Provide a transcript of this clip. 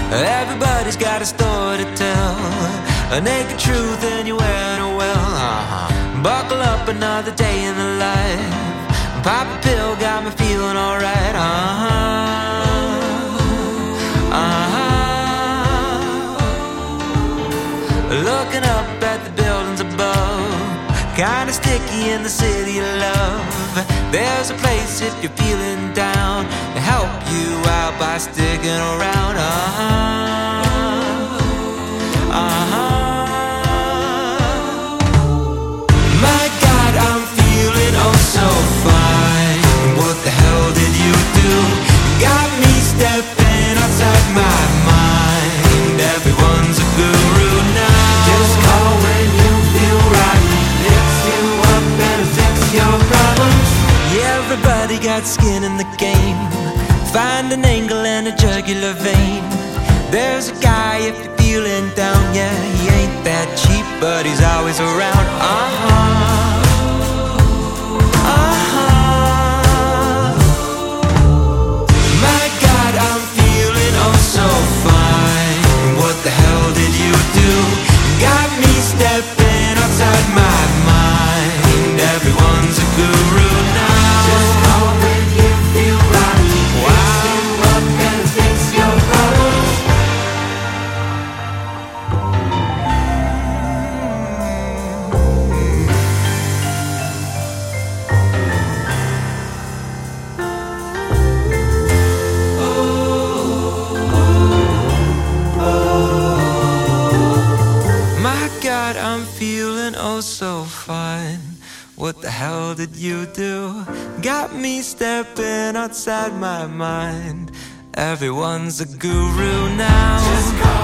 Everybody's got a story to tell, a naked truth and you're wearing it well. Buckle up, another day in the life. Pop a pill, got me feeling alright. Looking up at the buildings above, kinda sticky in the city of love. There's a place if you're feeling down to help you out by sticking around. My God, I'm feeling oh so fine. What the hell did you do? Got me stepping outside my mind. Everyone's a guru now. Just call when you feel right. Fix you up and fix your problems. Yeah, everybody got skin in the game. Find an angle and a jugular vein. There's a guy if you're feeling down. Yeah, he ain't that cheap, but he's always around. My God, I'm feeling oh so fine. What the hell did you do? Got me stepping outside my mind. Everyone's a guru now. Just call when you feel right. Fix you up and fix your problems. My God, I'm feeling oh so fine. What the hell did you do? Got me stepping outside my mind. Everyone's a guru now. Just call